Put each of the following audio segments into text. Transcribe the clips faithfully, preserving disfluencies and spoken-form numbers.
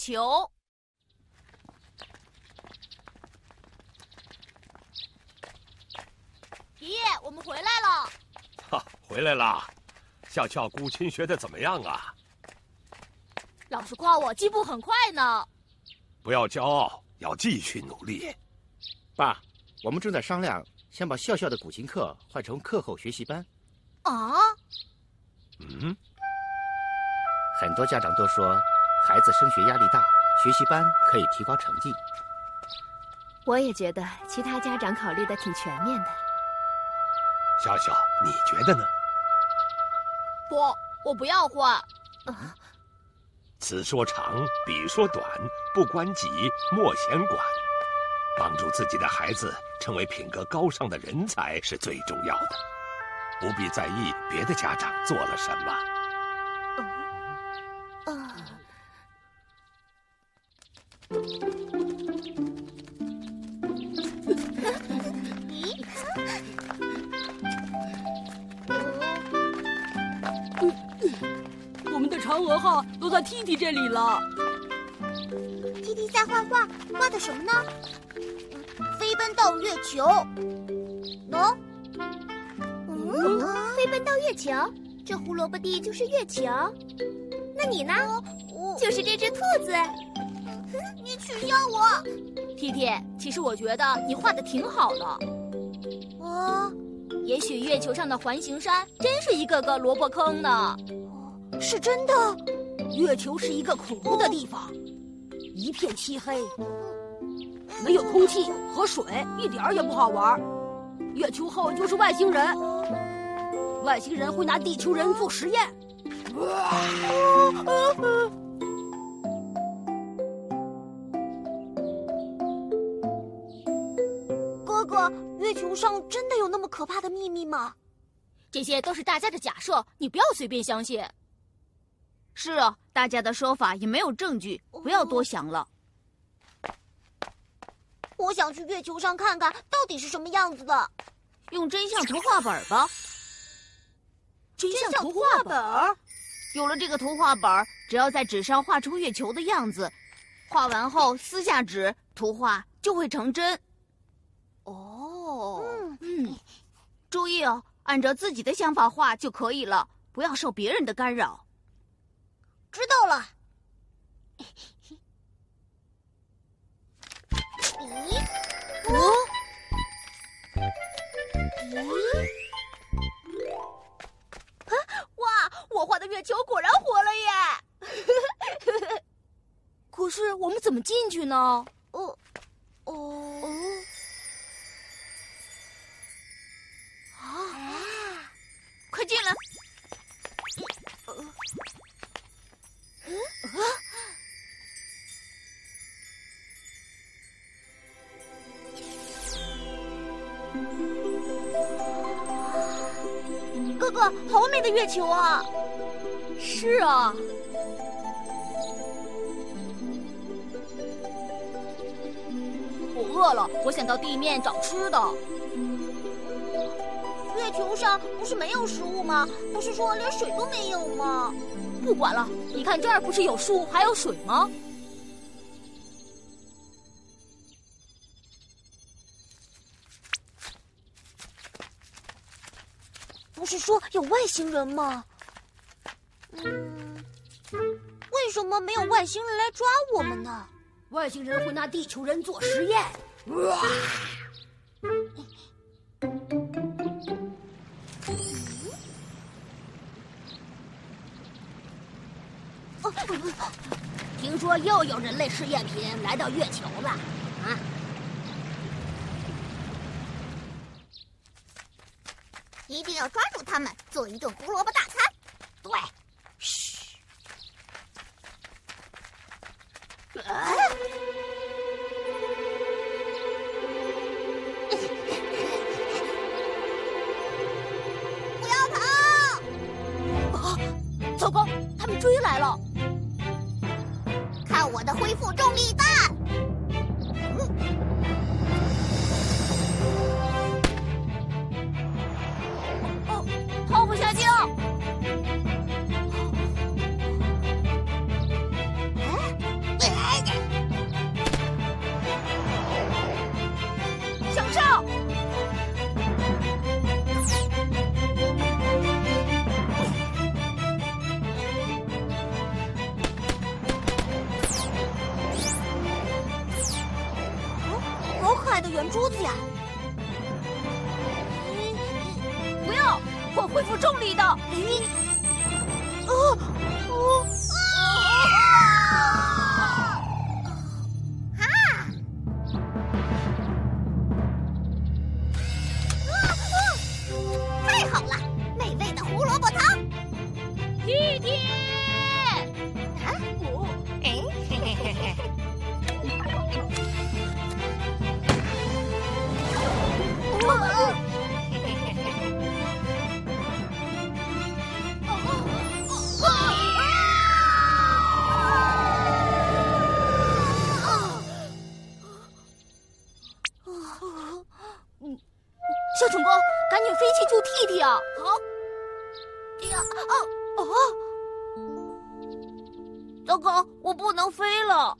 球。爷爷，我们回来了。 哈，回来啦！笑笑古琴学的怎么样啊？ 老师夸我进步很快呢。 不要骄傲，要继续努力。 爸，我们正在商量，想把笑笑的古琴课换成课后学习班。 啊？ 嗯。 很多家长都说，孩子升学压力大，学习班可以提高成绩。 我也觉得其他家长考虑的挺全面的。 笑笑，你觉得呢？ 不，我不要换。 啊，此说长，彼说短，不关己，莫闲管。帮助自己的孩子成为品格高尚的人才是最重要的，不必在意别的家长做了什么。 我们的嫦娥号都在 T T 这里了。 T T 在画画，画的什么呢？飞奔到月球。喏， 嗯，飞奔到月球，这胡萝卜地就是月球。那你呢？ 我就是这只兔子。 你取笑我。 T T，其实我觉得你画的挺好的。 啊， 也许月球上的环形山真是一个个萝卜坑呢。 是真的。 月球是一个恐怖的地方，一片漆黑，没有空气和水，一点儿也不好玩。月球后就是外星人，外星人会拿地球人做实验。 哥哥，月球上真的有那么可怕的秘密吗？ 这些都是大家的假设，你不要随便相信。 是啊，大家的说法也没有证据，不要多想了。 我想去月球上看看到底是什么样子的。 用真相图画本吧。 真相图画本？ 有了这个图画本，只要在纸上画出月球的样子，画完后撕下纸，图画就会成真。 哦， 嗯，注意哦，按照自己的想法画就可以了，不要受别人的干扰。 知道了。咦？哦？咦？ 啊！哇！我画的月球果然活了耶！可是我们怎么进去呢？ 哦，哦， 啊！快进来！ 哥哥，好美的月球啊！ 是啊。我饿了，我想到地面找吃的。 月球上不是没有食物吗？不是说连水都没有吗？ 不管了，你看这儿不是有树还有水吗？ 不是说有外星人吗？嗯，为什么没有外星人来抓我们呢？ 外星人会拿地球人做实验。哇！听说又有人类试验品来到月球了，啊！ 一定要抓住他们，做一顿胡萝卜大餐。 对，嘘。 啊！不要跑！ 啊！糟糕，他们追来了！ 看我的恢复重力弹！ 抛不下去了！ 哎！ 来的圆珠子呀？ 不要，会恢复重力的。 哦哦啊！太好了，美味的胡萝卜汤。 弟弟， 啊，哦，哎，嘿嘿嘿嘿。哦。 小蠢哥，赶紧飞去救弟弟啊！ 好。呀，哦哦，糟糕，我不能飞了。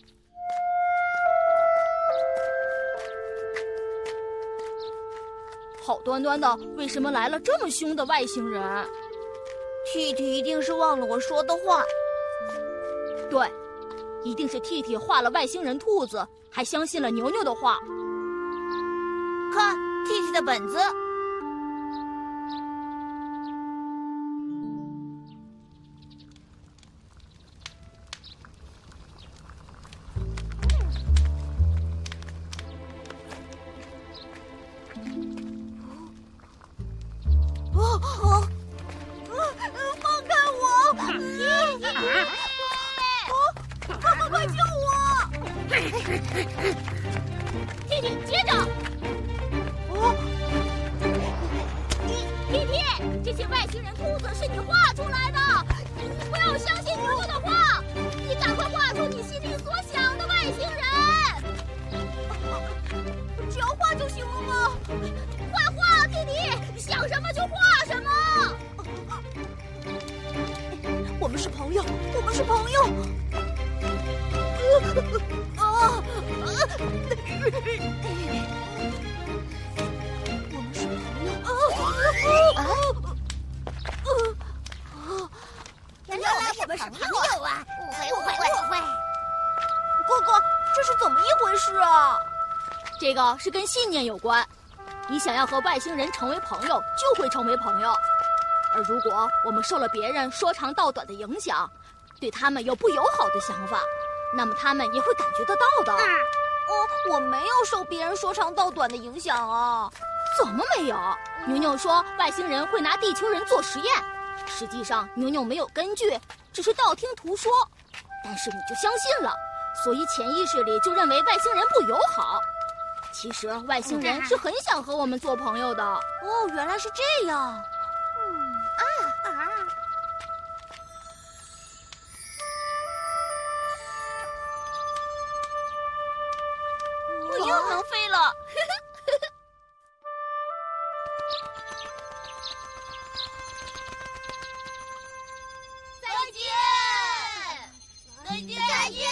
好端端的，为什么来了这么凶的外星人？ 弟弟一定是忘了我说的话。 对，一定是弟弟画了外星人兔子，还相信了牛牛的话。 看弟弟的本子。哦哦，放开我！弟弟，快快快救我！ 弟弟接着。 哦， 弟弟，这些外星人兔子是你画出来的，你不要相信牛牛的话，你赶快画出你心里所想的外星人。 只要画就行了吗？ 快画，弟弟，想什么就画什么。 我们是朋友，我们是朋友。啊！我们是朋友。啊！原来我们是朋友啊！误会，误会，误会。哥哥，这是怎么一回事啊？ 这个是跟信念有关。你想要和外星人成为朋友，就会成为朋友。而如果我们受了别人说长道短的影响，对他们有不友好的想法，那么他们也会感觉得到的。 哦，我没有受别人说长道短的影响啊。 怎么没有？牛牛说外星人会拿地球人做实验，实际上牛牛没有根据，只是道听途说。但是你就相信了，所以潜意识里就认为外星人不友好。其实外星人是很想和我们做朋友的。哦， 原来是这样。嗯啊啊！我又能飞了。 再见，再见，再见。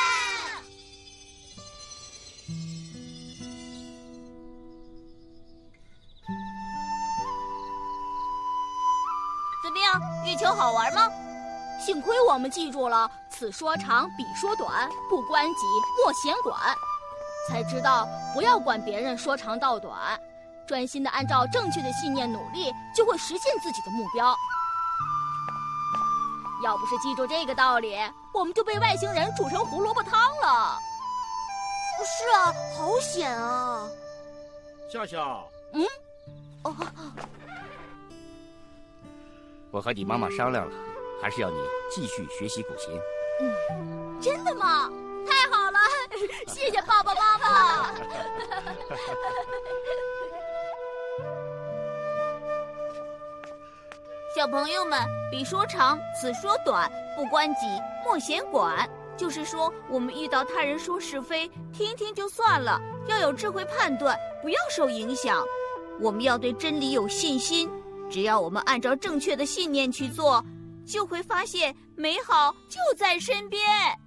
怎么样，月球好玩吗？ 幸亏我们记住了此说长彼说短，不关己莫闲管，才知道不要管别人说长道短，专心的按照正确的信念努力，就会实现自己的目标。要不是记住这个道理，我们就被外星人煮成胡萝卜汤了。 是啊，好险啊！ 笑笑， 嗯， 哦， 我和你妈妈商量了，还是要你继续学习古琴。 嗯，真的吗？太好了，谢谢爸爸妈妈。 小朋友们，彼说长，此说短，不关己，莫闲管。就是说，我们遇到他人说是非，听听就算了，要有智慧判断，不要受影响。我们要对真理有信心，只要我们按照正确的信念去做，就会发现美好就在身边。